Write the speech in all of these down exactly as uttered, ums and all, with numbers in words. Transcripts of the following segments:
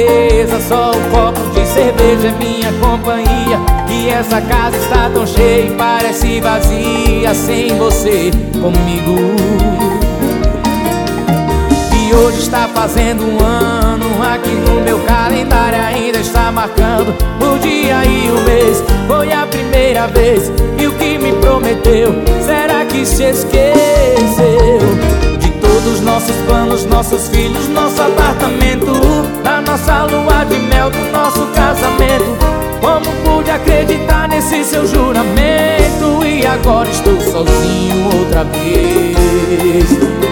mesa, só um copo de cerveja é minha companhia. E essa casa está tão cheia e parece vazia sem você comigo. E hoje está fazendo um ano, aqui no meu calendário ainda está marcando o dia e o mês. Foi a primeira vez, e o que me prometeu, será que se esqueceu? De todos nossos planos, nossos filhos, nosso apartamento, da nossa lua de mel, do nosso casamento. Como pude acreditar nesse seu juramento? E agora estou sozinho outra vez.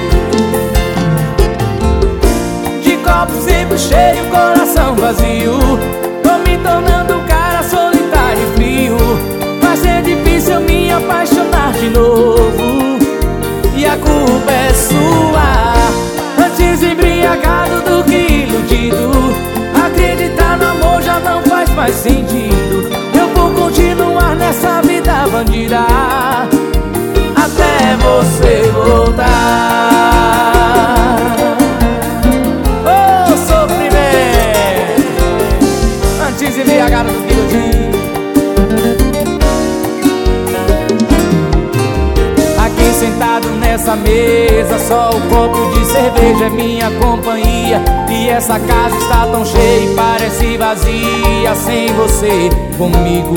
De copo sempre cheio, coração vazio, tô me tornando um cara solitário e frio. Vai ser difícil eu me apaixonar de novo, e a culpa é sua. Antes embriagado do que iludido, acreditar no amor já não faz mais sentido. Eu vou continuar nessa vida bandida até você voltar. Oh, sofrimento! Antes embriagado do que iludido. Aqui sentado nessa mesa, só o copo de cerveja é minha companhia. E essa casa está tão cheia e parece vazia sem você comigo.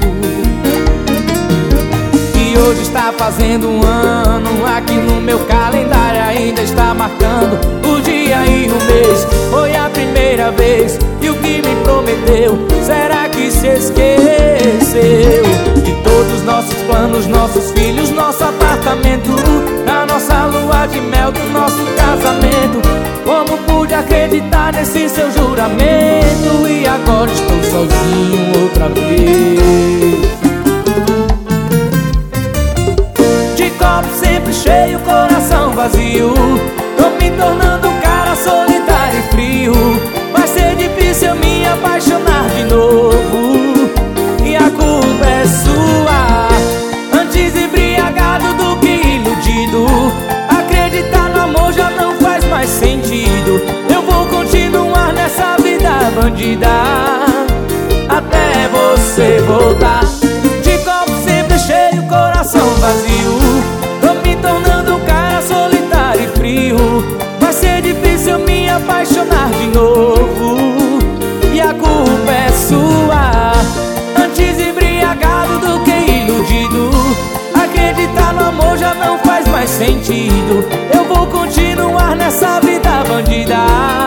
E hoje está fazendo um ano, aqui no meu calendário ainda está marcando o dia e o mês. Foi a primeira vez, e o que me prometeu, será que se esqueceu? De todos nossos planos, nossos filhos, nosso apartamento, da nossa lua de mel, do nosso casamento. Como pude acreditar nesse seu juramento? E agora estou sozinho outra vez. De copo sempre cheio, coração vazio, tô me tornando um cara solitário e frio. Vai ser difícil eu me apaixonar de novo, e a culpa é sua. Antes embriagado do que iludido, acreditar no amor já não faz mais sentido. Eu vou continuar nessa vida bandida até você voltar. De copo sempre cheio, coração vazio, tô me tornando um cara solitário e frio. Vai ser difícil eu me apaixonar de novo, e a culpa é sua. Antes embriagado do que iludido, acreditar no amor já não faz mais sentido. Eu vou continuar nessa vida bandida